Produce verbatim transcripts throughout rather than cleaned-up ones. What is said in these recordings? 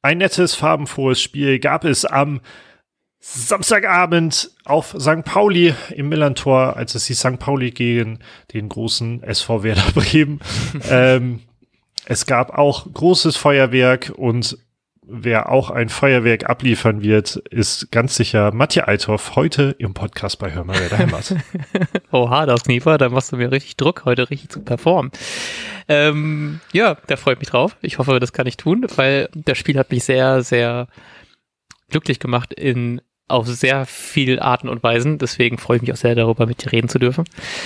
ein nettes, farbenfrohes Spiel gab es am Samstagabend auf Sankt Pauli im Millantor, als es die Sankt Pauli gegen den großen S V Werder Bremen. ähm, es gab auch großes Feuerwerk und wer auch ein Feuerwerk abliefern wird, ist ganz sicher Matja Althoff, heute im Podcast bei Hör mal, wer daheim hat. Oha, das Kniefer, da machst du mir richtig Druck, heute richtig zu performen. Ähm, ja, da freut mich drauf. Ich hoffe, das kann ich tun, weil das Spiel hat mich sehr, sehr glücklich gemacht in auf sehr viele Arten und Weisen. Deswegen freue ich mich auch sehr darüber, mit dir reden zu dürfen.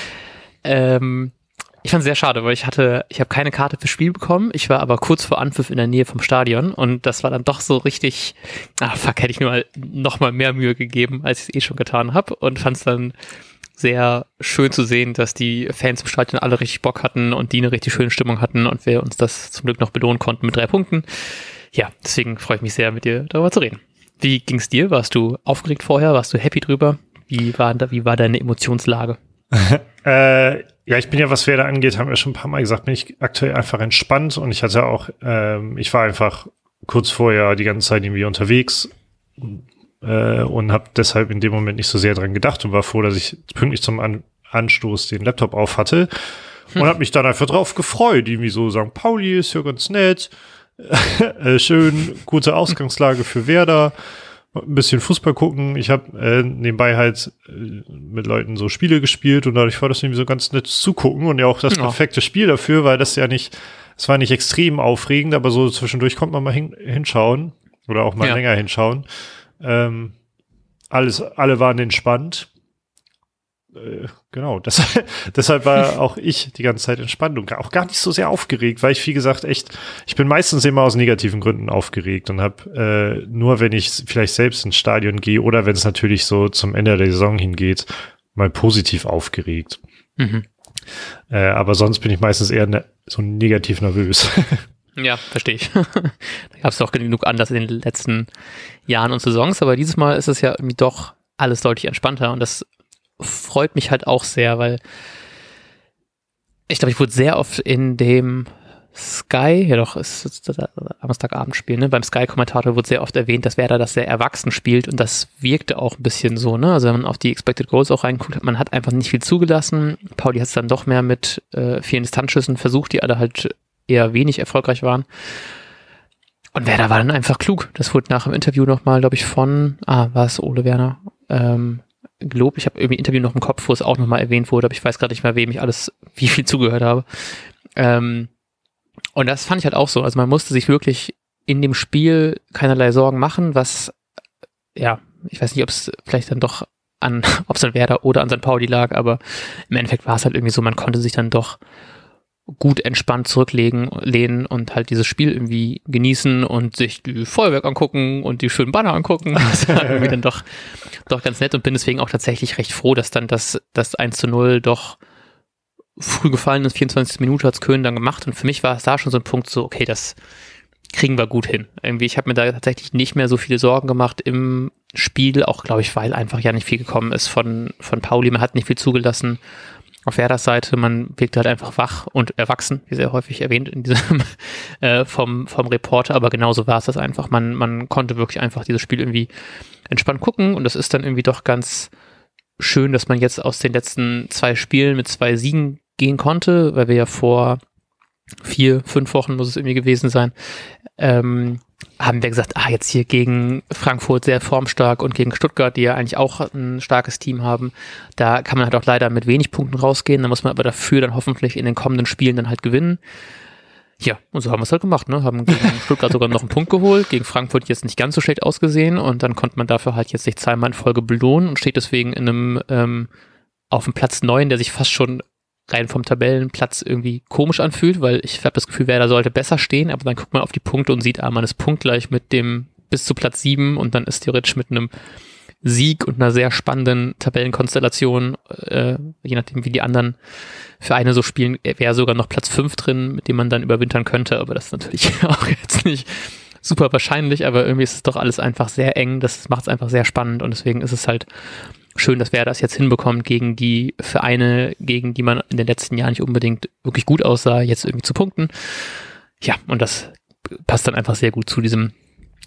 Ähm, Ich fand es sehr schade, weil ich hatte, ich habe keine Karte fürs Spiel bekommen. Ich war aber kurz vor Anpfiff in der Nähe vom Stadion und das war dann doch so richtig, ah fuck, hätte ich nur mal noch mal mehr Mühe gegeben, als ich es eh schon getan habe und fand es dann sehr schön zu sehen, dass die Fans im Stadion alle richtig Bock hatten und die eine richtig schöne Stimmung hatten und wir uns das zum Glück noch belohnen konnten mit drei Punkten. Ja, deswegen freue ich mich sehr, mit dir darüber zu reden. Wie ging's dir? Warst du aufgeregt vorher? Warst du happy drüber? Wie war, wie war deine Emotionslage? äh, ja, ich bin ja, was Werder angeht, haben wir schon ein paar Mal gesagt, bin ich aktuell einfach entspannt und ich hatte auch, ähm, ich war einfach kurz vorher die ganze Zeit irgendwie unterwegs äh, und habe deshalb in dem Moment nicht so sehr dran gedacht und war froh, dass ich pünktlich zum An- Anstoß den Laptop auf hatte hm. und habe mich dann einfach drauf gefreut, irgendwie so Sankt Pauli ist ja ganz nett, äh, schön, gute Ausgangslage für Werder. Ein bisschen Fußball gucken. Ich habe äh, nebenbei halt äh, mit Leuten so Spiele gespielt und dadurch war das irgendwie so ganz nett zugucken und ja auch das ja. perfekte Spiel dafür, weil das ja nicht, es war nicht extrem aufregend, aber so zwischendurch konnte man mal hin, hinschauen oder auch mal ja. länger hinschauen. Ähm, alles, alle waren entspannt. Äh, genau, das, deshalb war auch ich die ganze Zeit entspannt und auch gar nicht so sehr aufgeregt, weil ich, wie gesagt, echt, ich bin meistens immer aus negativen Gründen aufgeregt und habe äh, nur, wenn ich vielleicht selbst ins Stadion gehe oder wenn es natürlich so zum Ende der Saison hingeht, mal positiv aufgeregt. Mhm. Äh, aber sonst bin ich meistens eher ne, so negativ nervös. Ja, verstehe ich. Da gab es auch genug Anlass in den letzten Jahren und Saisons, aber dieses Mal ist es ja irgendwie doch alles deutlich entspannter und das freut mich halt auch sehr, weil ich glaube, ich wurde sehr oft in dem Sky, ja doch, es ist das Samstagabendspiel, ne? Beim Sky-Kommentator wurde sehr oft erwähnt, dass Werder das sehr erwachsen spielt und das wirkte auch ein bisschen so, ne? Also wenn man auf die Expected Goals auch reinguckt, man hat einfach nicht viel zugelassen. Pauli hat es dann doch mehr mit äh, vielen Distanzschüssen versucht, die alle halt eher wenig erfolgreich waren. Und Werder war dann einfach klug. Das wurde nach dem Interview nochmal, glaube ich, von, ah, war es Ole Werner, ähm, gelobt. Ich habe irgendwie ein Interview noch im Kopf, wo es auch nochmal erwähnt wurde, aber ich weiß gerade nicht mehr, wem ich alles, wie viel zugehört habe. Ähm, und das fand ich halt auch so. Also man musste sich wirklich in dem Spiel keinerlei Sorgen machen, was, ja, ich weiß nicht, ob es vielleicht dann doch an, ob es an Werder oder an Sankt Pauli lag, aber im Endeffekt war es halt irgendwie so, man konnte sich dann doch gut entspannt zurücklegen, lehnen und halt dieses Spiel irgendwie genießen und sich die Feuerwerk angucken und die schönen Banner angucken. Das war irgendwie dann doch, doch ganz nett und bin deswegen auch tatsächlich recht froh, dass dann das, das eins zu null doch früh gefallen ist. vierundzwanzigste Minute hat es Köhn dann gemacht und für mich war es da schon so ein Punkt so, okay, das kriegen wir gut hin. Irgendwie, ich habe mir da tatsächlich nicht mehr so viele Sorgen gemacht im Spiel, auch glaube ich, weil einfach ja nicht viel gekommen ist von, von Pauli. Man hat nicht viel zugelassen. Auf Werders Seite, man wirkt halt einfach wach und erwachsen, wie sehr häufig erwähnt in diesem äh, vom vom Reporter, aber genauso war es das einfach. Man man konnte wirklich einfach dieses Spiel irgendwie entspannt gucken und das ist dann irgendwie doch ganz schön, dass man jetzt aus den letzten zwei Spielen mit zwei Siegen gehen konnte, weil wir ja vor vier, fünf Wochen muss es irgendwie gewesen sein, ähm, haben wir gesagt, ah, jetzt hier gegen Frankfurt sehr formstark und gegen Stuttgart, die ja eigentlich auch ein starkes Team haben, da kann man halt auch leider mit wenig Punkten rausgehen, da muss man aber dafür dann hoffentlich in den kommenden Spielen dann halt gewinnen. Ja, und so haben wir es halt gemacht, ne, haben gegen Stuttgart sogar noch einen Punkt geholt, gegen Frankfurt jetzt nicht ganz so schlecht ausgesehen und dann konnte man dafür halt jetzt sich zweimal in Folge belohnen und steht deswegen in einem, ähm, auf dem Platz neun, der sich fast schon rein vom Tabellenplatz irgendwie komisch anfühlt, weil ich habe das Gefühl, Werder sollte besser stehen, aber dann guckt man auf die Punkte und sieht, ah, man ist punktgleich mit dem bis zu Platz sieben und dann ist theoretisch mit einem Sieg und einer sehr spannenden Tabellenkonstellation, äh, je nachdem wie die anderen Vereine so spielen, wäre sogar noch Platz fünf drin, mit dem man dann überwintern könnte, aber das ist natürlich auch jetzt nicht super wahrscheinlich, aber irgendwie ist es doch alles einfach sehr eng, das macht es einfach sehr spannend und deswegen ist es halt schön, dass Werder das jetzt hinbekommt, gegen die Vereine, gegen die man in den letzten Jahren nicht unbedingt wirklich gut aussah, jetzt irgendwie zu punkten. Ja, und das passt dann einfach sehr gut zu diesem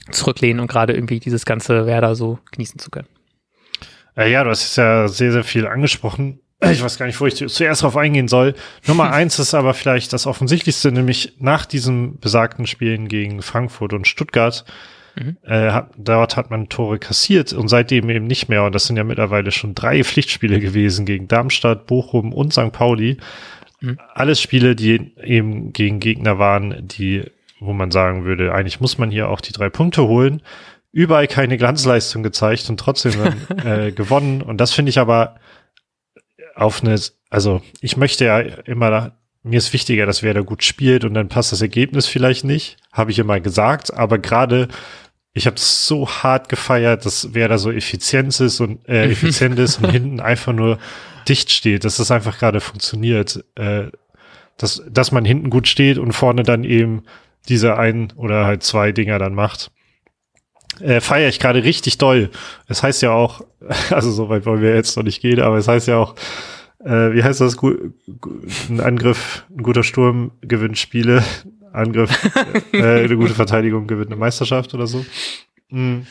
zurücklehnen und gerade irgendwie dieses ganze Werder so genießen zu können. Äh, ja, du hast jetzt ja sehr, sehr viel angesprochen. Ich weiß gar nicht, wo ich zuerst drauf eingehen soll. Nummer eins ist aber vielleicht das Offensichtlichste, nämlich nach diesen besagten Spielen gegen Frankfurt und Stuttgart, mhm. äh, hat, dort hat man Tore kassiert und seitdem eben nicht mehr. Und das sind ja mittlerweile schon drei Pflichtspiele gewesen gegen Darmstadt, Bochum und Sankt Pauli. Mhm. Alles Spiele, die eben gegen Gegner waren, die, wo man sagen würde, eigentlich muss man hier auch die drei Punkte holen. Überall keine Glanzleistung gezeigt und trotzdem dann, äh, gewonnen. Und das finde ich aber auf eine, also ich möchte ja immer, mir ist wichtiger, dass Werder gut spielt und dann passt das Ergebnis vielleicht nicht, habe ich immer gesagt, aber gerade, ich habe es so hart gefeiert, dass Werder so effizient ist und äh, effizient ist und hinten einfach nur dicht steht, dass das einfach gerade funktioniert, äh, dass, dass man hinten gut steht und vorne dann eben diese ein oder halt zwei Dinger dann macht. Äh, feiere ich gerade richtig doll. Es heißt ja auch, also so weit wollen wir jetzt noch nicht gehen, aber es heißt ja auch, äh, wie heißt das? Gu- gu- ein Angriff, ein guter Sturm gewinnt Spiele, Angriff, äh, eine gute Verteidigung gewinnt eine Meisterschaft oder so. Mhm.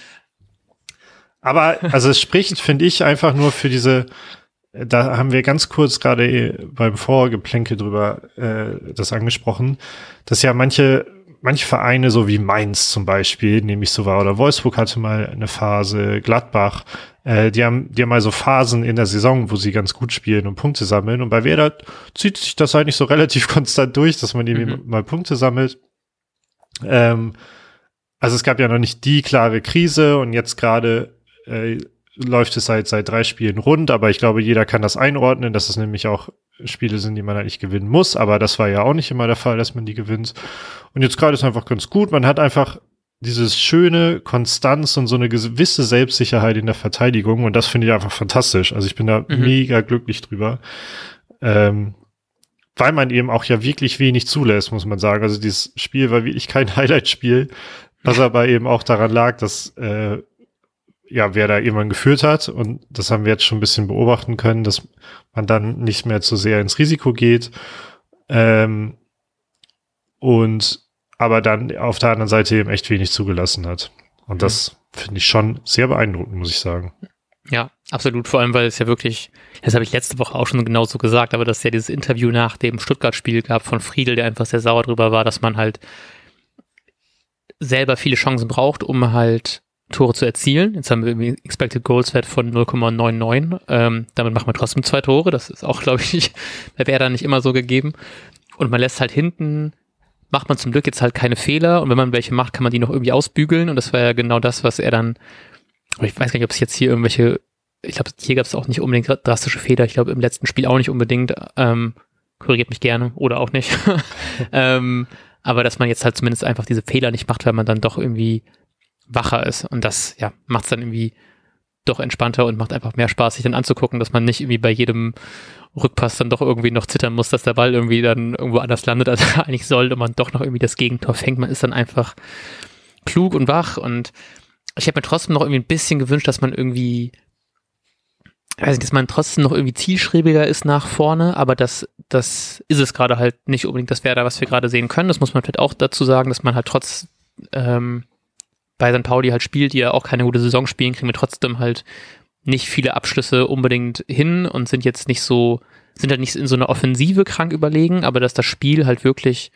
Aber, also es spricht, finde ich, einfach nur für diese, da haben wir ganz kurz gerade beim Vorgeplänkel drüber äh, das angesprochen, dass ja manche Manche Vereine, so wie Mainz zum Beispiel, nämlich so war, oder Wolfsburg hatte mal eine Phase, Gladbach, äh, die haben, die haben mal so Phasen in der Saison, wo sie ganz gut spielen und Punkte sammeln. Und bei Werder zieht sich das eigentlich so relativ konstant durch, dass man irgendwie mhm. mal Punkte sammelt. Ähm, also es gab ja noch nicht die klare Krise und jetzt gerade äh, läuft es halt seit drei Spielen rund, aber ich glaube, jeder kann das einordnen, dass es nämlich auch Spiele sind, die man halt nicht gewinnen muss, aber das war ja auch nicht immer der Fall, dass man die gewinnt. Und jetzt gerade ist einfach ganz gut, man hat einfach dieses schöne Konstanz und so eine gewisse Selbstsicherheit in der Verteidigung und das finde ich einfach fantastisch. Also ich bin da mhm. mega glücklich drüber, ähm, weil man eben auch ja wirklich wenig zulässt, muss man sagen. Also dieses Spiel war wirklich kein Highlight-Spiel, was aber eben auch daran lag, dass äh, ja, wer da irgendwann geführt hat und das haben wir jetzt schon ein bisschen beobachten können, dass man dann nicht mehr zu sehr ins Risiko geht ähm, und aber dann auf der anderen Seite eben echt wenig zugelassen hat. Und das finde ich schon sehr beeindruckend, muss ich sagen. Ja, absolut, vor allem, weil es ja wirklich, das habe ich letzte Woche auch schon genauso gesagt, aber dass es ja dieses Interview nach dem Stuttgart-Spiel gab von Friedel, der einfach sehr sauer drüber war, dass man halt selber viele Chancen braucht, um halt Tore zu erzielen. Jetzt haben wir irgendwie Expected Goals Wert von null Komma neunundneunzig. Ähm, damit machen wir trotzdem zwei Tore. Das ist auch, glaube ich, nicht, bei Werder nicht immer so gegeben. Und man lässt halt hinten, macht man zum Glück jetzt halt keine Fehler. Und wenn man welche macht, kann man die noch irgendwie ausbügeln. Und das war ja genau das, was er dann, aber ich weiß gar nicht, ob es jetzt hier irgendwelche, ich glaube, hier gab es auch nicht unbedingt drastische Fehler. Ich glaube, im letzten Spiel auch nicht unbedingt. Ähm, korrigiert mich gerne oder auch nicht. ähm, aber dass man jetzt halt zumindest einfach diese Fehler nicht macht, weil man dann doch irgendwie wacher ist und das, ja, macht es dann irgendwie doch entspannter und macht einfach mehr Spaß, sich dann anzugucken, dass man nicht irgendwie bei jedem Rückpass dann doch irgendwie noch zittern muss, dass der Ball irgendwie dann irgendwo anders landet, als er eigentlich soll und man doch noch irgendwie das Gegentor fängt. Man ist dann einfach klug und wach und ich habe mir trotzdem noch irgendwie ein bisschen gewünscht, dass man irgendwie, weiß nicht, dass man trotzdem noch irgendwie zielstrebiger ist nach vorne, aber das, das ist es gerade halt nicht unbedingt das Werder, was wir gerade sehen können. Das muss man vielleicht auch dazu sagen, dass man halt trotz ähm, bei Sankt Pauli halt spielt, die ja auch keine gute Saison spielen, kriegen wir trotzdem halt nicht viele Abschlüsse unbedingt hin und sind jetzt nicht so, sind halt nicht in so einer Offensive krank überlegen, aber dass das Spiel halt wirklich,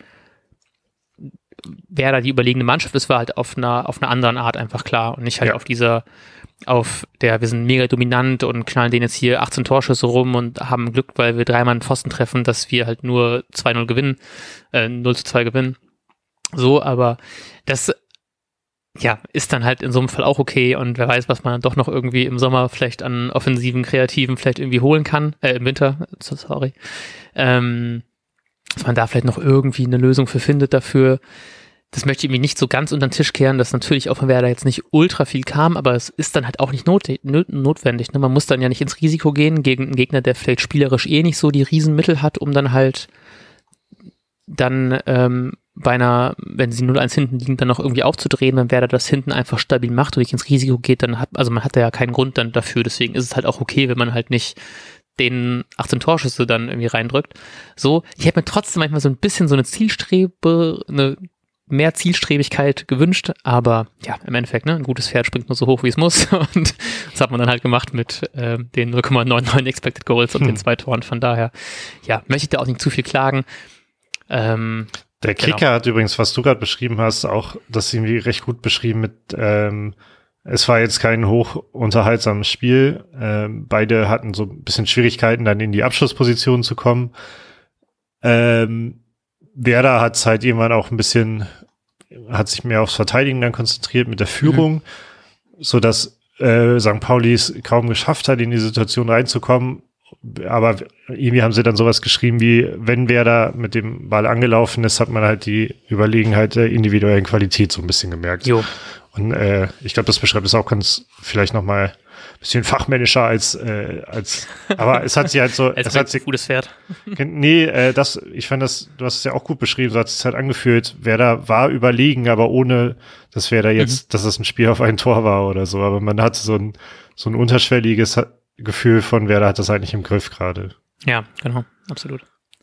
wer da die überlegene Mannschaft ist, war halt auf einer, auf einer anderen Art einfach klar und nicht halt ja. auf dieser, auf der, wir sind mega dominant und knallen denen jetzt hier achtzehn Torschüsse rum und haben Glück, weil wir dreimal einen Pfosten treffen, dass wir halt nur zwei null gewinnen, äh, null zu zwei gewinnen. So, aber das ja, ist dann halt in so einem Fall auch okay und wer weiß, was man dann doch noch irgendwie im Sommer vielleicht an offensiven, kreativen vielleicht irgendwie holen kann, äh, im Winter, sorry, ähm, dass man da vielleicht noch irgendwie eine Lösung für findet dafür. Das möchte ich mir nicht so ganz unter den Tisch kehren, dass natürlich auch von Werder jetzt nicht ultra viel kam, aber es ist dann halt auch nicht not- notwendig. Ne? Man muss dann ja nicht ins Risiko gehen gegen einen Gegner, der vielleicht spielerisch eh nicht so die Riesenmittel hat, um dann halt dann ähm, bei einer, wenn sie null eins hinten liegen, dann noch irgendwie aufzudrehen, wenn Werder das hinten einfach stabil macht und nicht ins Risiko geht, dann hat, also man hat da ja keinen Grund dann dafür, deswegen ist es halt auch okay, wenn man halt nicht den achtzehn Torschüsse dann irgendwie reindrückt. So, ich habe mir trotzdem manchmal so ein bisschen so eine Zielstrebe, eine mehr Zielstrebigkeit gewünscht, aber ja, im Endeffekt, ne, ein gutes Pferd springt nur so hoch, wie es muss und das hat man dann halt gemacht mit äh, den null Komma neunundneunzig Expected Goals und hm. den zwei Toren, von daher, ja, möchte ich da auch nicht zu viel klagen. Ähm, Der Kicker genau. hat übrigens, was du gerade beschrieben hast, auch das irgendwie recht gut beschrieben mit, ähm, es war jetzt kein hoch unterhaltsames Spiel, ähm, beide hatten so ein bisschen Schwierigkeiten, dann in die Abschlussposition zu kommen. Ähm, Werder hat es halt irgendwann auch ein bisschen, hat sich mehr aufs Verteidigen dann konzentriert mit der Führung, mhm. so dass äh, Sankt Pauli es kaum geschafft hat, in die Situation reinzukommen. Aber irgendwie haben sie dann sowas geschrieben wie, wenn Werder mit dem Ball angelaufen ist, hat man halt die Überlegenheit der individuellen Qualität so ein bisschen gemerkt. Jo. Und äh, ich glaube, das beschreibt es auch ganz vielleicht noch mal ein bisschen fachmännischer als, äh, als aber es hat sie halt so. es hat ein gutes Pferd. Nee, äh, das, ich fand das, du hast es ja auch gut beschrieben, so hat es halt angefühlt, Werder war überlegen, aber ohne, dass Werder jetzt, mhm. dass es ein Spiel auf ein Tor war oder so. Aber man hatte so ein, so ein unterschwelliges Gefühl von Werder hat das eigentlich im Griff gerade. Ja, genau, absolut.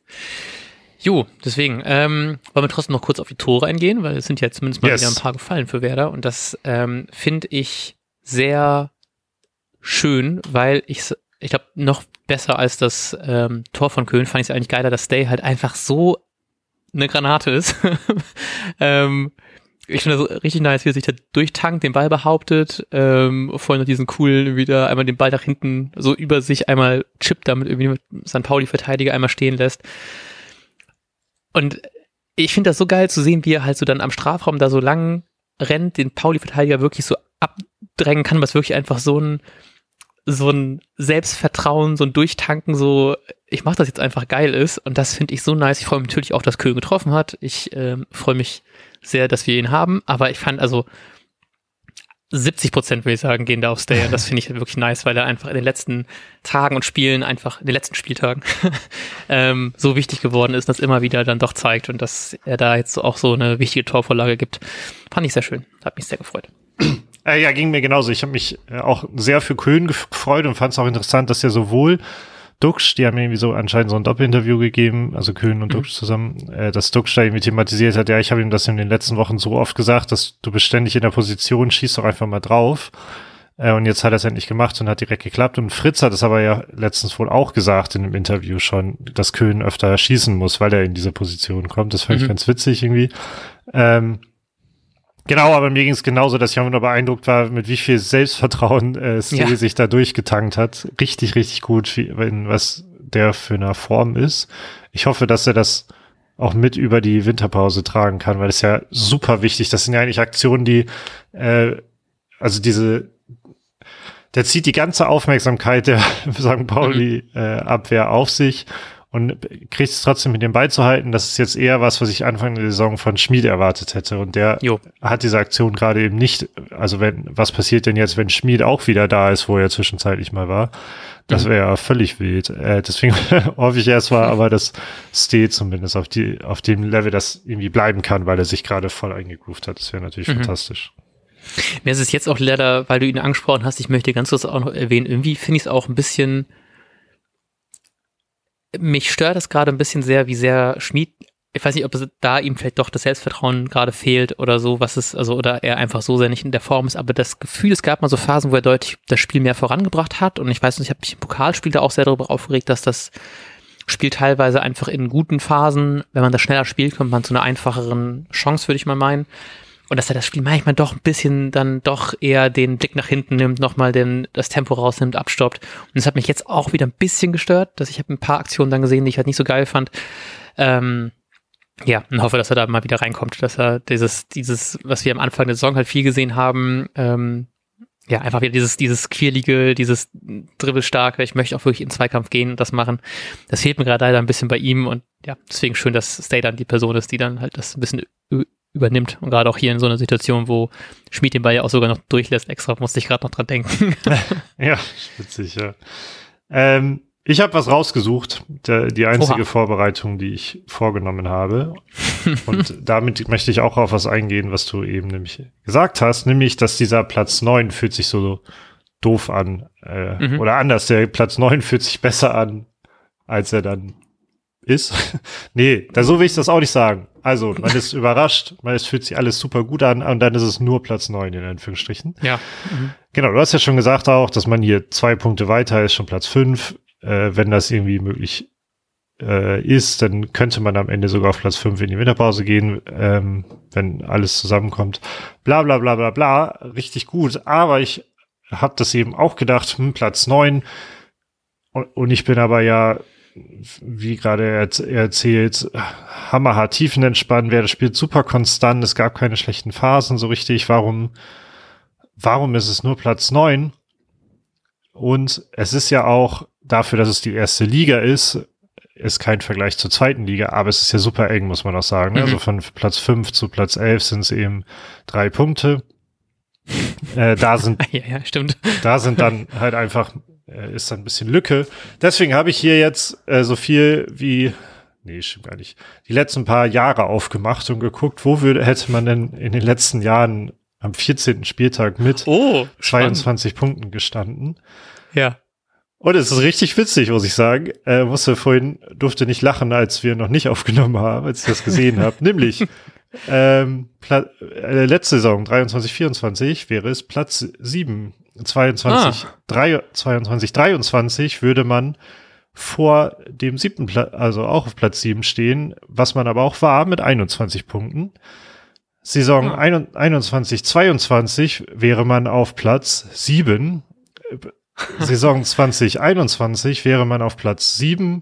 Jo, deswegen, ähm, wollen wir trotzdem noch kurz auf die Tore eingehen, weil es sind ja zumindest mal yes. wieder ein paar gefallen für Werder und das ähm, finde ich sehr schön, weil ich ich glaube, noch besser als das ähm, Tor von Köln fand ich es eigentlich geiler, dass Stay halt einfach so eine Granate ist. ähm, ich finde das richtig nice, wie er sich da durchtankt, den Ball behauptet, ähm, vorhin noch diesen coolen, wieder einmal den Ball nach hinten so über sich einmal chippt, damit irgendwie mit Sankt Pauli-Verteidiger einmal stehen lässt. Und ich finde das so geil zu sehen, wie er halt so dann am Strafraum da so lang rennt, den Pauli-Verteidiger wirklich so abdrängen kann, was wirklich einfach so ein so ein Selbstvertrauen, so ein Durchtanken, so ich mache das jetzt einfach geil ist und das finde ich so nice. Ich freue mich natürlich auch, dass Köln getroffen hat. Ich äh, freue mich sehr, dass wir ihn haben, aber ich fand also siebzig Prozent würde ich sagen, gehen da auf Stay und das finde ich wirklich nice, weil er einfach in den letzten Tagen und Spielen einfach, in den letzten Spieltagen ähm, so wichtig geworden ist, dass immer wieder dann doch zeigt und dass er da jetzt auch so eine wichtige Torvorlage gibt. Fand ich sehr schön, hat mich sehr gefreut. Äh, ja, ging mir genauso. Ich habe mich äh, auch sehr für Köln gefreut und fand es auch interessant, dass ja sowohl Duxch, die haben irgendwie so anscheinend so ein Doppelinterview gegeben, also Köln und mhm. Duxch zusammen, äh, dass Duxch da irgendwie thematisiert hat, ja, ich habe ihm das in den letzten Wochen so oft gesagt, dass du bist ständig in der Position, schieß doch einfach mal drauf. Äh, und jetzt hat er es endlich gemacht und hat direkt geklappt. Und Fritz hat es aber ja letztens wohl auch gesagt in dem Interview schon, dass Köln öfter schießen muss, weil er in diese Position kommt. Das fand mhm. ich ganz witzig irgendwie. Ähm, Genau, aber mir ging es genauso, dass ich auch nur beeindruckt war, mit wie viel Selbstvertrauen äh, Steel ja. sich da durchgetankt hat. Richtig, richtig gut, wie, was der für eine Form ist. Ich hoffe, dass er das auch mit über die Winterpause tragen kann, weil das ist ja super wichtig. Das sind ja eigentlich Aktionen, die, äh, also diese, der zieht die ganze Aufmerksamkeit der Sankt Pauli-Abwehr äh, auf sich und kriegt es trotzdem mit dem beizuhalten. Das ist jetzt eher was, was ich Anfang der Saison von Schmied erwartet hätte. Und der jo. hat diese Aktion gerade eben nicht. Also wenn, was passiert denn jetzt, wenn Schmied auch wieder da ist, wo er zwischenzeitlich mal war? Das wäre ja völlig wild. Äh, deswegen hoffe ich erst mal, aber das steht zumindest auf die, auf dem Level, das irgendwie bleiben kann, weil er sich gerade voll eingegroovt hat. Das wäre natürlich mhm. fantastisch. Mir ist es jetzt auch leider, weil du ihn angesprochen hast, ich möchte ganz kurz auch noch erwähnen, irgendwie finde ich es auch ein bisschen, mich stört das gerade ein bisschen sehr, wie sehr Schmied, ich weiß nicht, ob es da ihm vielleicht doch das Selbstvertrauen gerade fehlt oder so, was es, also, oder er einfach so sehr nicht in der Form ist, aber das Gefühl, es gab mal so Phasen, wo er deutlich das Spiel mehr vorangebracht hat und ich weiß nicht, ich habe mich im Pokalspiel da auch sehr darüber aufgeregt, dass das Spiel teilweise einfach in guten Phasen, wenn man das schneller spielt, kommt man zu einer einfacheren Chance, würde ich mal meinen. Und dass er das Spiel manchmal doch ein bisschen dann doch eher den Blick nach hinten nimmt, nochmal den, das Tempo rausnimmt, abstoppt. Und das hat mich jetzt auch wieder ein bisschen gestört, dass ich habe ein paar Aktionen dann gesehen, die ich halt nicht so geil fand. Ähm, ja, und hoffe, dass er da mal wieder reinkommt, dass er dieses, dieses, was wir am Anfang der Saison halt viel gesehen haben, ähm, ja, einfach wieder dieses, dieses quirlige, dieses dribbelstarke, ich möchte auch wirklich in den Zweikampf gehen und das machen. Das fehlt mir gerade leider ein bisschen bei ihm und ja, deswegen schön, dass Stay dann die Person ist, die dann halt das ein bisschen übernimmt. Und gerade auch hier in so einer Situation, wo Schmied den Ball ja auch sogar noch durchlässt, extra musste ich gerade noch dran denken. Ja, witzig, ja. Ähm, ich habe was rausgesucht, der, die einzige Oha. Vorbereitung, die ich vorgenommen habe. Und damit möchte ich auch auf was eingehen, was du eben nämlich gesagt hast, nämlich, dass dieser Platz neun fühlt sich so doof an. Äh, mhm. Oder anders, der Platz neun fühlt sich besser an, als er dann ist. Nee, da so will ich das auch nicht sagen. Also, man ist überrascht, man es fühlt sich alles super gut an und dann ist es nur Platz neun in Anführungsstrichen. Ja. Mhm. Genau, du hast ja schon gesagt auch, dass man hier zwei Punkte weiter ist, schon Platz fünf. Äh, wenn das irgendwie möglich äh, ist, dann könnte man am Ende sogar auf Platz fünf in die Winterpause gehen, ähm, wenn alles zusammenkommt. Bla bla bla bla bla, richtig gut. Aber ich habe das eben auch gedacht, hm, Platz neun. Und, und ich bin aber ja, wie gerade er erzählt, hammerhart tiefenentspannt, wäre das Spiel super konstant, es gab keine schlechten Phasen so richtig. Warum, warum ist es nur Platz neun? Und es ist ja auch dafür, dass es die erste Liga ist, ist kein Vergleich zur zweiten Liga, aber es ist ja super eng, muss man auch sagen. Mhm. Also von Platz fünf zu Platz elf sind es eben drei Punkte. äh, da sind, ja, ja, stimmt. Da sind dann halt einfach, äh, ist dann ein bisschen Lücke. Deswegen habe ich hier jetzt äh, so viel wie, nee, stimmt gar nicht, die letzten paar Jahre aufgemacht und geguckt, wo würde, hätte man denn in den letzten Jahren am vierzehnten Spieltag mit oh, zweiundzwanzig Punkten gestanden. Ja. Und es ist richtig witzig, muss ich sagen. Äh, musste vorhin, durfte nicht lachen, als wir noch nicht aufgenommen haben, als ich das gesehen habe. Nämlich, ähm, Pla- äh, letzte Saison, dreiundzwanzig vierundzwanzig, wäre es Platz sieben. zweiundzwanzig, ah. drei, zweiundzwanzig dreiundzwanzig würde man vor dem siebten Platz, also auch auf Platz sieben stehen, was man aber auch war, mit einundzwanzig Punkten. Saison ah. einundzwanzig zweiundzwanzig wäre man auf Platz sieben. Saison zwanzig einundzwanzig wäre man auf Platz sieben.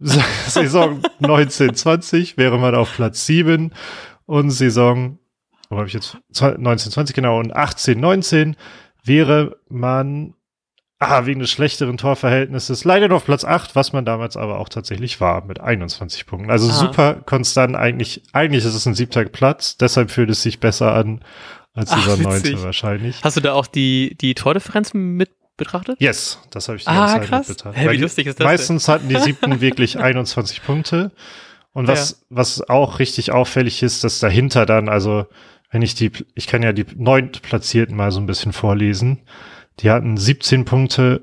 Saison neunzehn zwanzig wäre man auf Platz sieben. Und Saison, wo habe ich jetzt? neunzehn zwanzig, genau. Und achtzehn neunzehn wäre man, ah, wegen des schlechteren Torverhältnisses, leider nur auf Platz acht, was man damals aber auch tatsächlich war, mit einundzwanzig Punkten. Also ah. super konstant. Eigentlich, eigentlich ist es ein siebter Platz. Deshalb fühlt es sich besser an als dieser neunte wahrscheinlich. Hast du da auch die, die Tordifferenz mit betrachtet? Yes, das habe ich die ah, ganze Zeit krass. mit betrachtet. Hä, wie lustig ist das meistens denn? hatten die siebten wirklich einundzwanzig Punkte. Und was, ja. was auch richtig auffällig ist, dass dahinter dann, also wenn ich die, ich kann ja die neuntplatzierten mal so ein bisschen vorlesen. Die hatten siebzehn Punkte,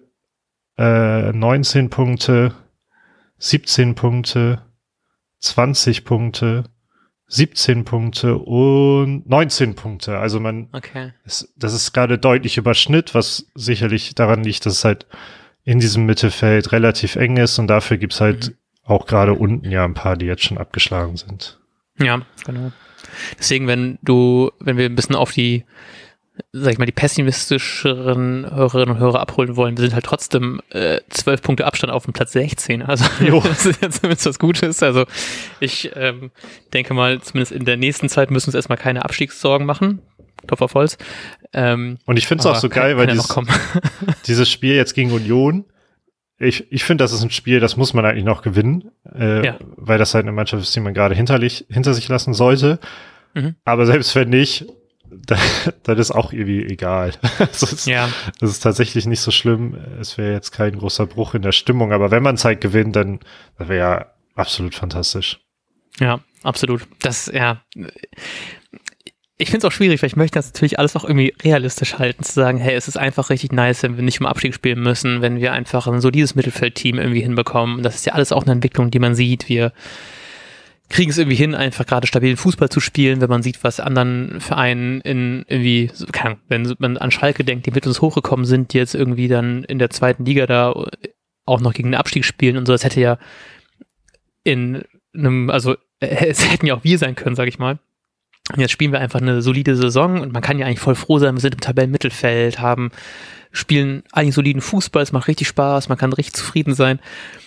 äh, neunzehn Punkte, siebzehn Punkte, zwanzig Punkte, siebzehn Punkte und neunzehn Punkte. Also man, okay. ist, das ist gerade deutlich Überschnitt, was sicherlich daran liegt, dass es halt in diesem Mittelfeld relativ eng ist und dafür gibt's halt mhm. auch gerade unten ja ein paar, die jetzt schon abgeschlagen sind. Ja, genau. Deswegen, wenn du, wenn wir ein bisschen auf die, sag ich mal, die pessimistischeren Hörerinnen und Hörer abholen wollen, wir sind halt trotzdem äh, zwölf Punkte Abstand auf dem Platz sechzehn. Also das ist ja zumindest was Gutes. Also ich ähm, denke mal, zumindest in der nächsten Zeit müssen wir uns erstmal keine Abstiegssorgen machen. Klopf auf Holz. Ähm, und ich finde es auch so geil, weil dieses, dieses Spiel jetzt gegen Union, ich, ich finde, das ist ein Spiel, das muss man eigentlich noch gewinnen, äh, ja. weil das halt eine Mannschaft ist, die man gerade hinterlich, hinter sich lassen sollte. Mhm. Aber selbst wenn nicht, dann, dann ist auch irgendwie egal. Also es, ja. Das ist tatsächlich nicht so schlimm. Es wäre jetzt kein großer Bruch in der Stimmung, aber wenn man es halt gewinnt, dann das wäre ja absolut fantastisch. Ja, absolut. Das, ja. Ich finde es auch schwierig, weil ich möchte das natürlich alles auch irgendwie realistisch halten, zu sagen, hey, es ist einfach richtig nice, wenn wir nicht um Abstieg spielen müssen, wenn wir einfach ein solides Mittelfeldteam irgendwie hinbekommen. Das ist ja alles auch eine Entwicklung, die man sieht. Wir kriegen es irgendwie hin, einfach gerade stabilen Fußball zu spielen, wenn man sieht, was anderen Vereinen in irgendwie, keine Ahnung, wenn man an Schalke denkt, die mit uns hochgekommen sind, die jetzt irgendwie dann in der zweiten Liga da auch noch gegen den Abstieg spielen und so, das hätte ja in einem, also es hätten ja auch wir sein können, sag ich mal. Und jetzt spielen wir einfach eine solide Saison und man kann ja eigentlich voll froh sein, wir sind im Tabellenmittelfeld, haben, spielen eigentlich soliden Fußball, es macht richtig Spaß, man kann richtig zufrieden sein.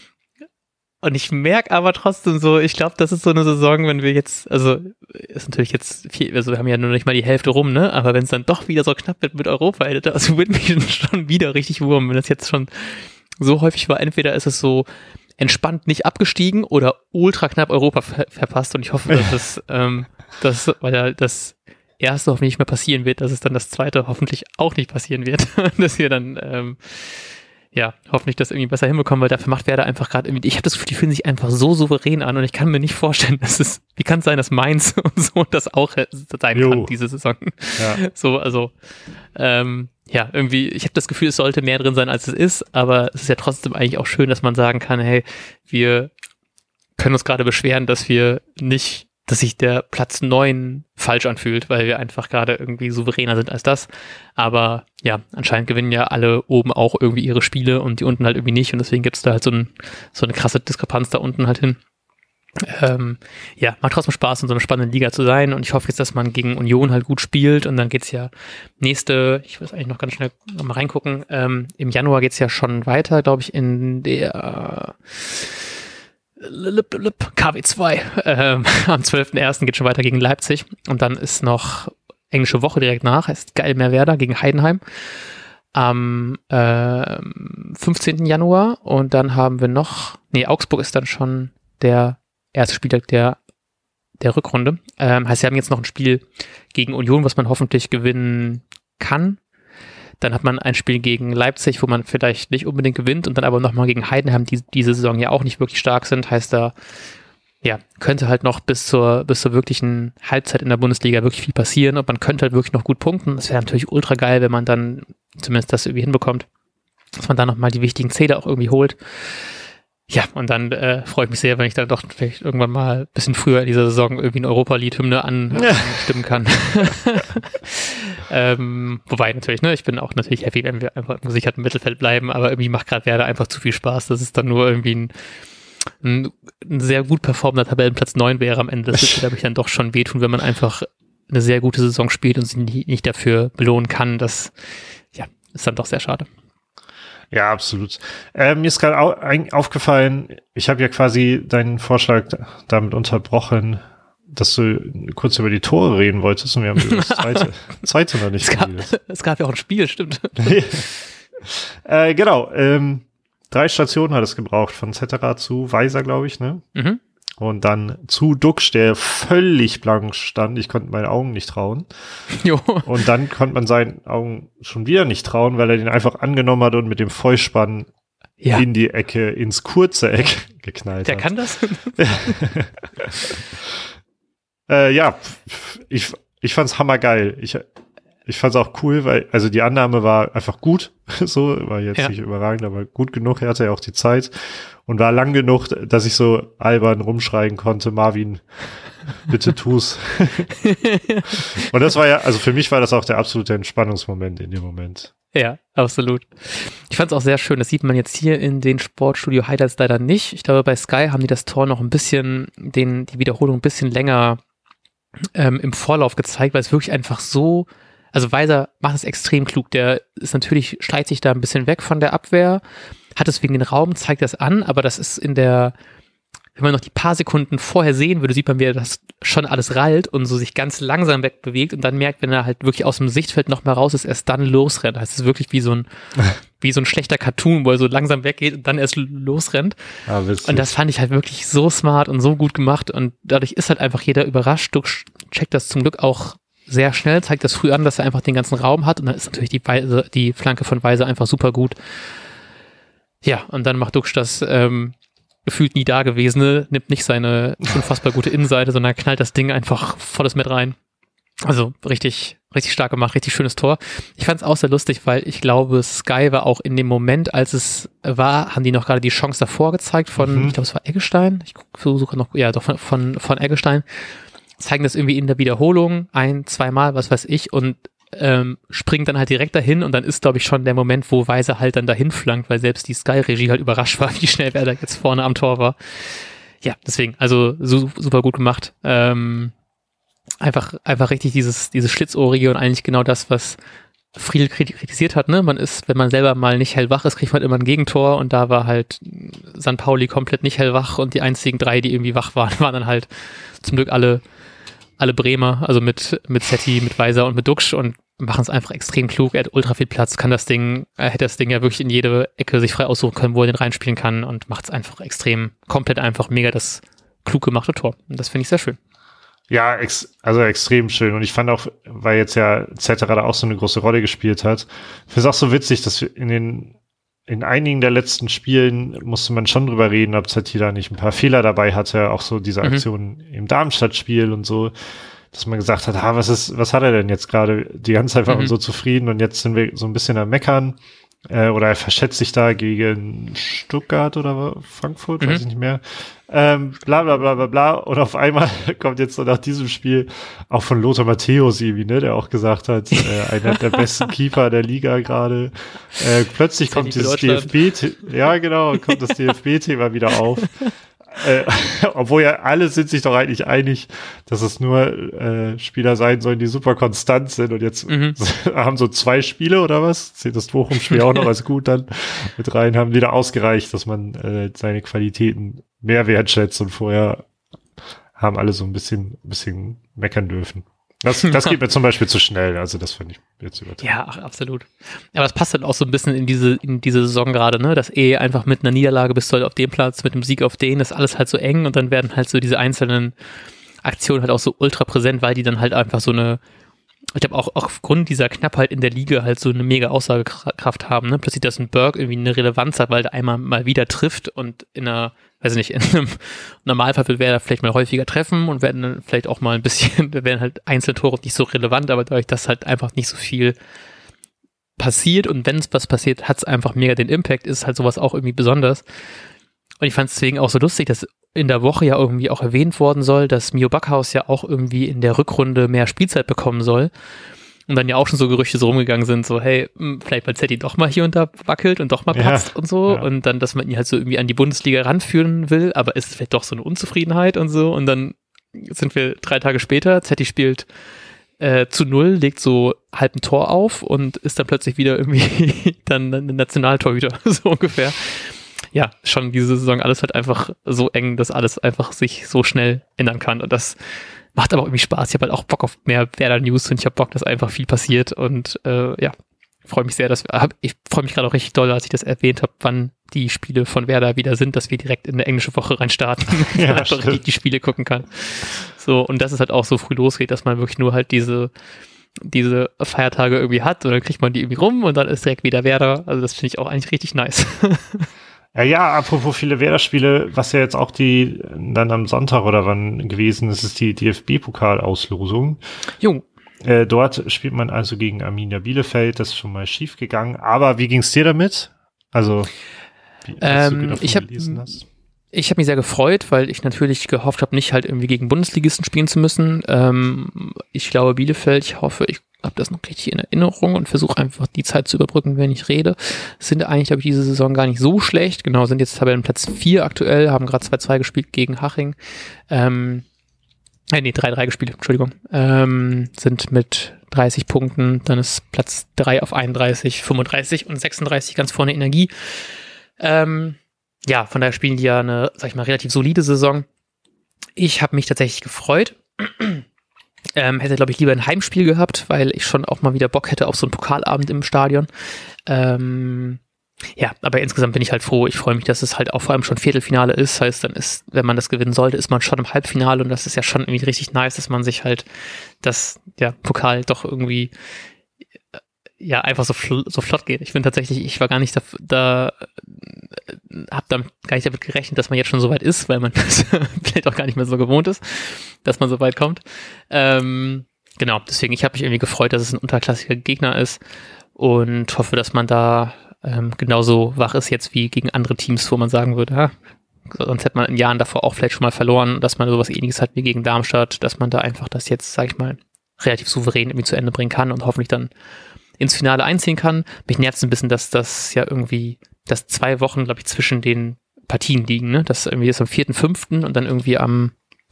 Und ich merke aber trotzdem so, ich glaube, das ist so eine Saison, wenn wir jetzt, also ist natürlich jetzt viel, also wir haben ja nur nicht mal die Hälfte rum, ne? Aber wenn es dann doch wieder so knapp wird mit Europa, das wird mich schon wieder richtig wurm, wenn das jetzt schon so häufig war. Entweder ist es so entspannt nicht abgestiegen oder ultra knapp Europa ver- verpasst. Und ich hoffe, dass es, ähm, das, weil ja das erste hoffentlich nicht mehr passieren wird, dass es dann das zweite hoffentlich auch nicht passieren wird, dass wir dann ähm, ja, hoffentlich das irgendwie besser hinbekommen, weil dafür macht Werder einfach gerade irgendwie, ich habe das Gefühl, die fühlen sich einfach so souverän an und ich kann mir nicht vorstellen, dass es, wie kann es sein, dass Mainz und so das auch sein jo. kann, diese Saison. Ja. So, also, ähm, ja, irgendwie, ich habe das Gefühl, es sollte mehr drin sein, als es ist, aber es ist ja trotzdem eigentlich auch schön, dass man sagen kann, hey, wir können uns gerade beschweren, dass wir nicht dass sich der Platz neun falsch anfühlt, weil wir einfach gerade irgendwie souveräner sind als das. Aber ja, anscheinend gewinnen ja alle oben auch irgendwie ihre Spiele und die unten halt irgendwie nicht. Und deswegen gibt es da halt so, ein, so eine krasse Diskrepanz da unten halt hin. Ähm, ja, macht trotzdem Spaß, in so einer spannenden Liga zu sein. Und ich hoffe jetzt, dass man gegen Union halt gut spielt. Und dann geht's ja nächste, ich will es eigentlich noch ganz schnell noch mal reingucken, ähm, im Januar geht's ja schon weiter, glaube ich, in der K W zwei. Ähm, am zwölften ersten geht schon weiter gegen Leipzig. Und dann ist noch englische Woche direkt nach, heißt geil Mehrwerder gegen Heidenheim am äh, fünfzehnten Januar. Und dann haben wir noch, nee, Augsburg ist dann schon der erste Spieltag der, der Rückrunde. Ähm, heißt, wir haben jetzt noch ein Spiel gegen Union, was man hoffentlich gewinnen kann. Dann hat man ein Spiel gegen Leipzig, wo man vielleicht nicht unbedingt gewinnt und dann aber nochmal gegen Heidenheim, die diese Saison ja auch nicht wirklich stark sind. Heißt, da ja, könnte halt noch bis zur, bis zur wirklichen Halbzeit in der Bundesliga wirklich viel passieren und man könnte halt wirklich noch gut punkten. Das wäre natürlich ultra geil, wenn man dann zumindest das irgendwie hinbekommt, dass man da nochmal die wichtigen Zähler auch irgendwie holt. Ja, und dann äh, freue ich mich sehr, wenn ich dann doch vielleicht irgendwann mal ein bisschen früher in dieser Saison irgendwie eine Europa-Lied-Hymne anstimmen kann. ähm, wobei natürlich, ne, ich bin auch natürlich happy, wenn wir einfach im gesicherten Mittelfeld bleiben, aber irgendwie macht gerade Werder einfach zu viel Spaß. Das ist dann nur irgendwie ein, ein, ein sehr gut performender Tabellenplatz neun wäre am Ende. Das würde, glaube ich, dann doch schon wehtun, wenn man einfach eine sehr gute Saison spielt und sich nicht dafür belohnen kann. Das, ja, ist dann doch sehr schade. Ja, absolut. Äh, mir ist gerade au- aufgefallen, ich habe ja quasi deinen Vorschlag damit unterbrochen, dass du kurz über die Tore reden wolltest und wir haben über das zweite, zweite noch nicht es gab, geredet. Es gab ja auch ein Spiel, stimmt. äh, genau, ähm, drei Stationen hat es gebraucht, von Cetera zu Weiser, glaube ich, ne? Mhm. Und dann zu Duxch, der völlig blank stand. Ich konnte meinen Augen nicht trauen. Jo. Und dann konnte man seinen Augen schon wieder nicht trauen, weil er den einfach angenommen hat und mit dem Vollspann ja. in die Ecke, ins kurze Eck geknallt der hat. Der kann das? äh, ja, ich, ich fand's hammergeil. Ich, ich fand's auch cool, weil, also die Annahme war einfach gut. So, war jetzt ja. nicht überragend, aber gut genug. Er hatte ja auch die Zeit. Und war lang genug, dass ich so albern rumschreien konnte, Marvin, bitte tu's. Und das war ja, also für mich war das auch der absolute Entspannungsmoment in dem Moment. Ja, absolut. Ich fand es auch sehr schön, das sieht man jetzt hier in den Sportstudio-Highlights leider nicht. Ich glaube, bei Sky haben die das Tor noch ein bisschen, den, die Wiederholung ein bisschen länger ähm, im Vorlauf gezeigt, weil es wirklich einfach so, also Weiser macht es extrem klug, der ist natürlich, schleicht sich da ein bisschen weg von der Abwehr, hat es wegen den Raum, zeigt das an, aber das ist in der, wenn man noch die paar Sekunden vorher sehen würde, sieht man, wie er das schon alles rallt und so sich ganz langsam wegbewegt und dann merkt, wenn er halt wirklich aus dem Sichtfeld noch mal raus ist, erst dann losrennt. Das ist wirklich wie so ein, wie so ein schlechter Cartoon, wo er so langsam weggeht und dann erst losrennt. Ah, und das fand ich halt wirklich so smart und so gut gemacht und dadurch ist halt einfach jeder überrascht. Du checkt das zum Glück auch sehr schnell, zeigt das früh an, dass er einfach den ganzen Raum hat und dann ist natürlich die, Weise, die Flanke von Weiser einfach super gut. Ja, und dann macht Duxch das ähm, gefühlt nie Dagewesene, nimmt nicht seine unfassbar gute Innenseite, sondern knallt das Ding einfach volles mit rein. Also richtig, richtig stark gemacht, richtig schönes Tor. Ich fand es auch sehr lustig, weil ich glaube, Sky war auch in dem Moment, als es war, haben die noch gerade die Chance davor gezeigt von, mhm. ich glaube, es war Eggestein. Ich versuche noch, ja, doch von, von, von Eggestein. Zeigen das irgendwie in der Wiederholung ein, zweimal, was weiß ich, und ähm, springt dann halt direkt dahin und dann ist, glaube ich, schon der Moment, wo Weiser halt dann dahin flankt, weil selbst die Sky-Regie halt überrascht war, wie schnell wer da jetzt vorne am Tor war. Ja, deswegen, also su- super gut gemacht. Ähm, einfach, einfach richtig dieses, dieses Schlitzohrige und eigentlich genau das, was Friedl kritisiert hat, ne? Man ist, wenn man selber mal nicht hellwach ist, kriegt man immer ein Gegentor und da war halt Sankt Pauli komplett nicht hellwach und die einzigen drei, die irgendwie wach waren, waren dann halt zum Glück alle alle Bremer, also mit, mit Setti, mit Weiser und mit Duxch und machen es einfach extrem klug. Er hat ultra viel Platz, kann das Ding, er hätte das Ding ja wirklich in jede Ecke sich frei aussuchen können, wo er den reinspielen kann und macht es einfach extrem, komplett einfach, mega das klug gemachte Tor. Und das finde ich sehr schön. Ja, ex- also extrem schön. Und ich fand auch, weil jetzt ja Cetera da auch so eine große Rolle gespielt hat, ich finde es auch so witzig, dass wir in den in einigen der letzten Spielen musste man schon drüber reden, ob Zetti da nicht ein paar Fehler dabei hatte, auch so diese Aktion mhm. im Darmstadt-Spiel und so, dass man gesagt hat, ah, was ist, was hat er denn jetzt gerade? Die ganze Zeit war man mhm. so zufrieden und jetzt sind wir so ein bisschen am Meckern. Äh, oder er verschätzt sich da gegen Stuttgart oder Frankfurt, mhm. weiß ich nicht mehr. Ähm, bla bla bla bla bla. Und auf einmal kommt jetzt so nach diesem Spiel auch von Lothar Matthäus irgendwie, ne, der auch gesagt hat, äh, einer der besten Keeper der Liga gerade. Äh, plötzlich kommt dieses D F B, ja genau, kommt das D F B-Thema wieder auf. Äh, obwohl ja alle sind sich doch eigentlich einig, dass es nur äh, Spieler sein sollen, die super konstant sind und jetzt mhm. haben so zwei Spiele oder was? Zählt das Bochum-Spiel auch noch als gut dann mit rein, haben wieder ausgereicht, dass man äh, seine Qualitäten mehr wertschätzt und vorher haben alle so ein bisschen, ein bisschen meckern dürfen. Das, das geht mir zum Beispiel zu schnell, also das fand ich jetzt übertrieben. Ja, ach, absolut. Aber es passt halt auch so ein bisschen in diese, in diese Saison gerade, ne, dass eh einfach mit einer Niederlage bist du halt auf dem Platz, mit einem Sieg auf den, ist alles halt so eng und dann werden halt so diese einzelnen Aktionen halt auch so ultra präsent, weil die dann halt einfach so eine, ich glaube auch, auch aufgrund dieser Knappheit in der Liga halt so eine mega Aussagekraft haben, ne, plötzlich, dass ein Burke irgendwie eine Relevanz hat, weil der einmal mal wieder trifft und in einer, weiß ich nicht, in einem Normalfall wird Werder vielleicht mal häufiger treffen und werden dann vielleicht auch mal ein bisschen, werden halt einzelne Tore nicht so relevant, aber dadurch, dass halt einfach nicht so viel passiert und wenn es was passiert, hat es einfach mega den Impact, ist halt sowas auch irgendwie besonders. Und ich fand es deswegen auch so lustig, dass in der Woche ja irgendwie auch erwähnt worden soll, dass Mio Backhaus ja auch irgendwie in der Rückrunde mehr Spielzeit bekommen soll. Und dann ja auch schon so Gerüchte so rumgegangen sind, so hey, vielleicht weil Zetti doch mal hier und da wackelt und doch mal patzt ja, und so. Ja. Und dann, dass man ihn halt so irgendwie an die Bundesliga ranführen will, aber ist es vielleicht doch so eine Unzufriedenheit und so. Und dann sind wir drei Tage später, Zetti spielt äh, zu null, legt so halb ein Tor auf und ist dann plötzlich wieder irgendwie dann ein Nationaltorhüter, so ungefähr. Ja, schon diese Saison alles halt einfach so eng, dass alles einfach sich so schnell ändern kann. Und das macht aber auch irgendwie Spaß. Ich habe halt auch Bock auf mehr Werder-News und ich habe Bock, dass einfach viel passiert. Und äh, ja, freue mich sehr, dass wir, hab, ich freue mich gerade auch richtig doll, als ich das erwähnt habe, wann die Spiele von Werder wieder sind, dass wir direkt in eine englische Woche reinstarten und ja, einfach richtig die Spiele gucken kann. So, und dass es halt auch so früh losgeht, dass man wirklich nur halt diese diese Feiertage irgendwie hat und dann kriegt man die irgendwie rum und dann ist direkt wieder Werder. Also das finde ich auch eigentlich richtig nice. Ja, ja, apropos viele Werder-Spiele, was ja jetzt auch die dann am Sonntag oder wann gewesen ist, ist die D F B-Pokal-Auslosung. Jo. Äh, dort spielt man also gegen Arminia Bielefeld, das ist schon mal schief gegangen. Aber wie ging's dir damit? Also, wie ähm, du ich habe ich habe mich sehr gefreut, weil ich natürlich gehofft habe, nicht halt irgendwie gegen Bundesligisten spielen zu müssen. Ähm, ich glaube Bielefeld, ich hoffe, ich habe das noch richtig in Erinnerung und versuche einfach die Zeit zu überbrücken, wenn ich rede. Sind eigentlich, glaube ich, diese Saison gar nicht so schlecht. Genau, sind jetzt Tabellenplatz vier aktuell, haben gerade zwei zwei gespielt gegen Haching. Ähm, äh, nee, drei drei gespielt, Entschuldigung. Ähm, sind mit dreißig Punkten, dann ist Platz drei auf einunddreißig, fünfunddreißig und sechsunddreißig ganz vorne Energie. Ähm, ja, von daher spielen die ja eine, sag ich mal, relativ solide Saison. Ich habe mich tatsächlich gefreut. Ähm, hätte, glaube ich, lieber ein Heimspiel gehabt, weil ich schon auch mal wieder Bock hätte auf so einen Pokalabend im Stadion. Ähm, ja, aber insgesamt bin ich halt froh. Ich freue mich, dass es halt auch vor allem schon Viertelfinale ist. Heißt, dann ist, wenn man das gewinnen sollte, ist man schon im Halbfinale und das ist ja schon irgendwie richtig nice, dass man sich halt das, ja, Pokal doch irgendwie ja, einfach so, fl- so flott geht. Ich finde tatsächlich, ich war gar nicht da, da habe damit gar nicht damit gerechnet, dass man jetzt schon so weit ist, weil man das vielleicht auch gar nicht mehr so gewohnt ist, dass man so weit kommt. Ähm, genau, deswegen, ich habe mich irgendwie gefreut, dass es ein unterklassiger Gegner ist und hoffe, dass man da ähm, genauso wach ist jetzt wie gegen andere Teams, wo man sagen würde, ha, sonst hätte man in Jahren davor auch vielleicht schon mal verloren, dass man sowas Ähnliches hat wie gegen Darmstadt, dass man da einfach das jetzt, sag ich mal, relativ souverän irgendwie zu Ende bringen kann und hoffentlich dann ins Finale einziehen kann. Mich nervt es ein bisschen, dass das ja irgendwie, dass zwei Wochen, glaube ich, zwischen den Partien liegen, ne? Das irgendwie ist am vierten fünften und dann irgendwie am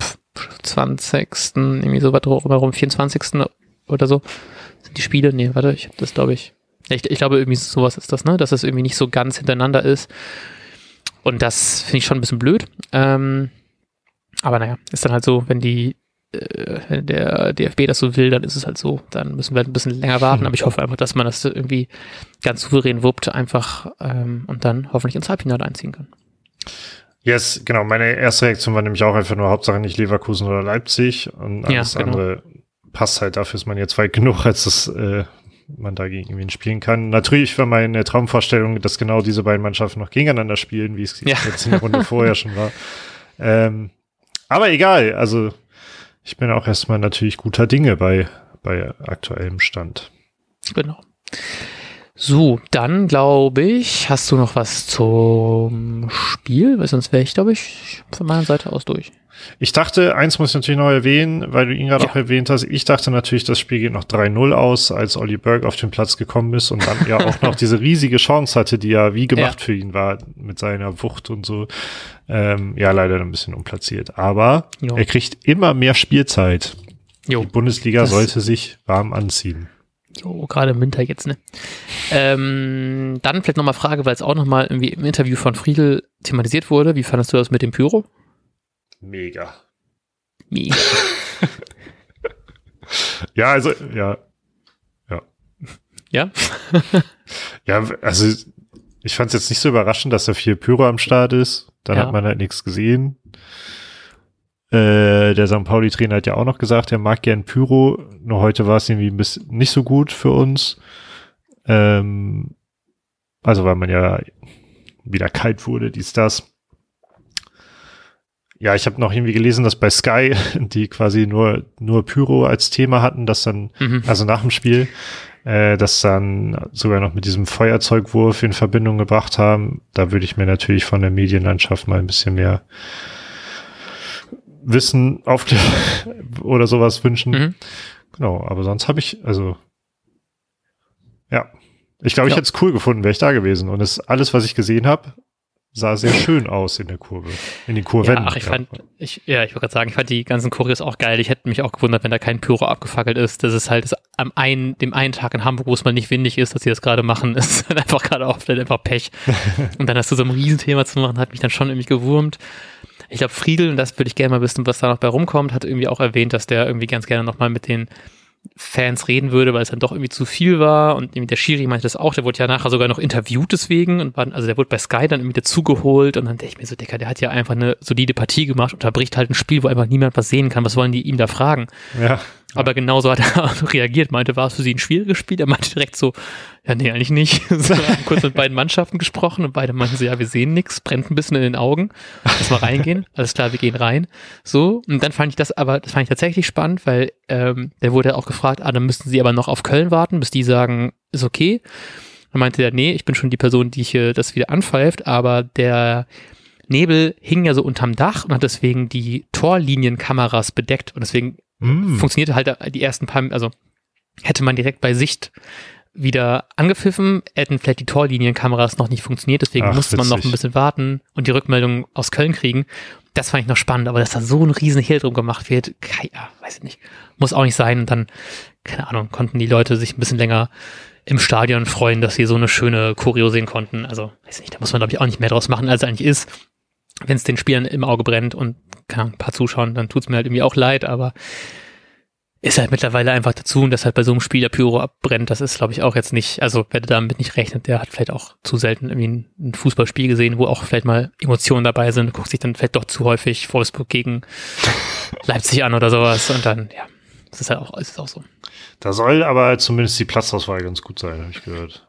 zwanzigsten irgendwie so weit rum, vierundzwanzigsten oder so. Sind die Spiele? Nee, warte, ich habe das, glaube ich. ich. Ich glaube, irgendwie sowas ist das, ne? Dass das irgendwie nicht so ganz hintereinander ist. Und das finde ich schon ein bisschen blöd. Ähm, aber naja, ist dann halt so, wenn die wenn der D F B das so will, dann ist es halt so. Dann müssen wir ein bisschen länger warten, mhm. aber ich hoffe einfach, dass man das irgendwie ganz souverän wuppt einfach ähm, und dann hoffentlich ins Halbfinale einziehen kann. Yes, genau. Meine erste Reaktion war nämlich auch einfach nur Hauptsache nicht Leverkusen oder Leipzig und alles ja, genau. andere passt halt, dafür ist man jetzt weit genug, als dass äh, man da gegen ihn spielen kann. Natürlich war meine Traumvorstellung, dass genau diese beiden Mannschaften noch gegeneinander spielen, wie es ja. jetzt in der Runde vorher schon war. Ähm, aber egal, also ich bin auch erstmal natürlich guter Dinge bei, bei aktuellem Stand. Genau. So, dann glaube ich, hast du noch was zum Spiel? Weil sonst wäre ich, glaube ich, von meiner Seite aus durch. Ich dachte, eins muss ich natürlich noch erwähnen, weil du ihn gerade Ja. auch erwähnt hast. Ich dachte natürlich, das Spiel geht noch drei null aus, als Olli Berg auf den Platz gekommen ist und dann ja auch noch diese riesige Chance hatte, die ja wie gemacht Ja. für ihn war, mit seiner Wucht und so. Ähm, ja, leider ein bisschen unplatziert. Aber Jo. er kriegt immer mehr Spielzeit. Jo. Die Bundesliga Das- sollte sich warm anziehen. Jo, gerade im Winter jetzt, ne? Ähm, dann vielleicht nochmal Frage, weil es auch nochmal irgendwie im Interview von Friedl thematisiert wurde. Wie fandest du das mit dem Pyro? Mega. Mega. Ja, also, ja. Ja? Ja, also ich fand es jetzt nicht so überraschend, dass da viel Pyro am Start ist. Dann Ja. hat man halt nichts gesehen. Äh, der Sankt Pauli-Trainer hat ja auch noch gesagt, er mag gern Pyro. Nur heute war es irgendwie ein bisschen nicht so gut für uns. Ähm, also weil man ja wieder kalt wurde, dies, das. Ja, ich habe noch irgendwie gelesen, dass bei Sky, die quasi nur nur Pyro als Thema hatten, dass dann, Mhm. also nach dem Spiel, äh, das dann sogar noch mit diesem Feuerzeugwurf in Verbindung gebracht haben. Da würde ich mir natürlich von der Medienlandschaft mal ein bisschen mehr Wissen auf oder sowas wünschen. Mhm. Genau, aber sonst habe ich, also ja, ich glaube, ich Ja. hätte es cool gefunden, wäre ich da gewesen. Und es alles, was ich gesehen habe, sah sehr schön aus in der Kurve, in den Kurven. Ja, ach, ich fand, ich, ja, ich wollte gerade sagen, ich fand die ganzen Choreos auch geil. Ich hätte mich auch gewundert, wenn da kein Pyro abgefackelt ist. Das ist halt das, am einen, dem einen Tag in Hamburg, wo es mal nicht windig ist, dass sie das gerade machen, ist halt einfach gerade auch vielleicht einfach Pech. Und dann hast du so ein Riesenthema zu machen, hat mich dann schon irgendwie gewurmt. Ich glaube, Friedl, und das würde ich gerne mal wissen, was da noch bei rumkommt, hat irgendwie auch erwähnt, dass der irgendwie ganz gerne nochmal mit den Fans reden würde, weil es dann doch irgendwie zu viel war und irgendwie der Schiri meinte das auch, der wurde ja nachher sogar noch interviewt deswegen und war, also der wurde bei Sky dann irgendwie dazugeholt und dann denke ich mir so, Dicker, der hat ja einfach eine solide Partie gemacht, unterbricht halt ein Spiel, wo einfach niemand was sehen kann, was wollen die ihm da fragen? Ja. Aber genauso hat er auch reagiert, meinte, war es für sie ein schwieriges Spiel? Er meinte direkt so, ja, nee, eigentlich nicht. So, wir haben kurz mit beiden Mannschaften gesprochen und beide meinten so, ja, wir sehen nichts, brennt ein bisschen in den Augen. Lass mal reingehen. Alles klar, wir gehen rein. So, und dann fand ich das aber, das fand ich tatsächlich spannend, weil ähm, der wurde auch gefragt, ah, dann müssten sie aber noch auf Köln warten, bis die sagen, ist okay. Dann meinte er, nee, ich bin schon die Person, die hier das wieder anpfeift, aber der Nebel hing ja so unterm Dach und hat deswegen die Torlinienkameras bedeckt und deswegen Mm. funktionierte halt die ersten paar, also hätte man direkt bei Sicht wieder angepfiffen, hätten vielleicht die Torlinienkameras noch nicht funktioniert, deswegen Ach, musste man noch witzig. ein bisschen warten und die Rückmeldung aus Köln kriegen. Das fand ich noch spannend, aber dass da so ein riesen Hehl drum gemacht wird, kei- ja, weiß ich nicht, muss auch nicht sein. Und dann, keine Ahnung, konnten die Leute sich ein bisschen länger im Stadion freuen, dass sie so eine schöne Choreo sehen konnten. Also, weiß nicht, da muss man, glaube ich, auch nicht mehr draus machen, als es eigentlich ist. Wenn es den Spielern im Auge brennt und keine Ahnung, ein paar zuschauen, dann tut es mir halt irgendwie auch leid, aber ist halt mittlerweile einfach dazu und dass halt bei so einem Spiel der Pyro abbrennt, das ist, glaube ich, auch jetzt nicht, also wer damit nicht rechnet, der hat vielleicht auch zu selten irgendwie ein, ein Fußballspiel gesehen, wo auch vielleicht mal Emotionen dabei sind, guckt sich dann vielleicht doch zu häufig Wolfsburg gegen Leipzig an oder sowas und dann, ja, das ist halt auch, ist auch so. Da soll aber zumindest die Platzauswahl ganz gut sein, habe ich gehört.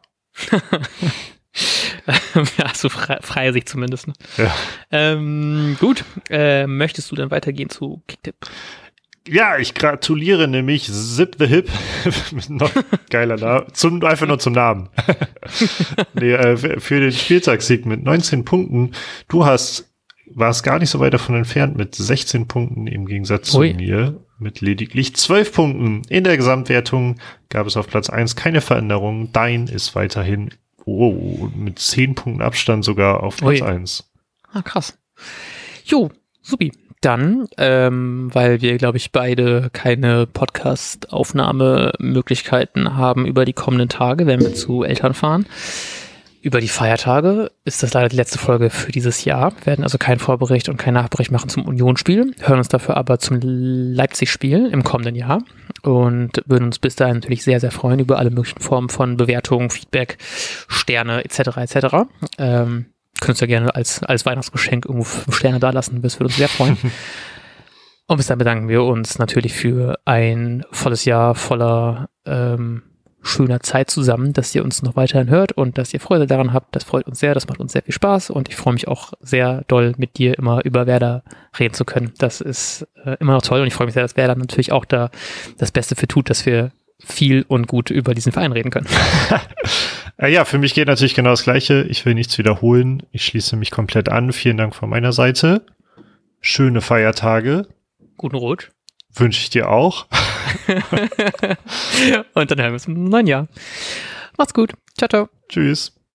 Ja, so frei, freie Sicht zumindest. Ne? Ja. Ähm, gut, äh, möchtest du dann weitergehen zu Kicktipp? Ja, ich gratuliere nämlich Zip the Hip. Noch geiler Name. Zum, einfach nur zum Namen. nee, äh, für den Spieltagssieg mit neunzehn Punkten. Du hast, warst gar nicht so weit davon entfernt mit sechzehn Punkten im Gegensatz zu Ui. mir mit lediglich zwölf Punkten. In der Gesamtwertung gab es auf Platz eins keine Veränderung. Dein ist weiterhin oh, mit zehn Punkten Abstand sogar auf Platz Ui. eins. Ah, krass. Jo, supi. Dann, ähm, weil wir, glaube ich, beide keine Podcast-Aufnahmemöglichkeiten haben über die kommenden Tage, wenn wir zu Eltern fahren. Über die Feiertage ist das leider die letzte Folge für dieses Jahr. Wir werden also keinen Vorbericht und keinen Nachbericht machen zum Unionsspiel, hören uns dafür aber zum Leipzig-Spiel im kommenden Jahr und würden uns bis dahin natürlich sehr, sehr freuen über alle möglichen Formen von Bewertungen, Feedback, Sterne et cetera et cetera. Ähm, könntest du ja gerne als, als Weihnachtsgeschenk irgendwo fünf Sterne dalassen, das würde uns sehr freuen. Und bis dann bedanken wir uns natürlich für ein volles Jahr voller ähm, schöner Zeit zusammen, dass ihr uns noch weiterhin hört und dass ihr Freude daran habt. Das freut uns sehr, das macht uns sehr viel Spaß und ich freue mich auch sehr doll, mit dir immer über Werder reden zu können. Das ist äh, immer noch toll und ich freue mich sehr, dass Werder natürlich auch da das Beste für tut, dass wir viel und gut über diesen Verein reden können. Äh, ja, für mich geht natürlich genau das Gleiche. Ich will nichts wiederholen. Ich schließe mich komplett an. Vielen Dank von meiner Seite. Schöne Feiertage. Guten Rutsch. Wünsche ich dir auch. Und dann hören wir uns im neuen Jahr. Macht's gut. Ciao, ciao. Tschüss.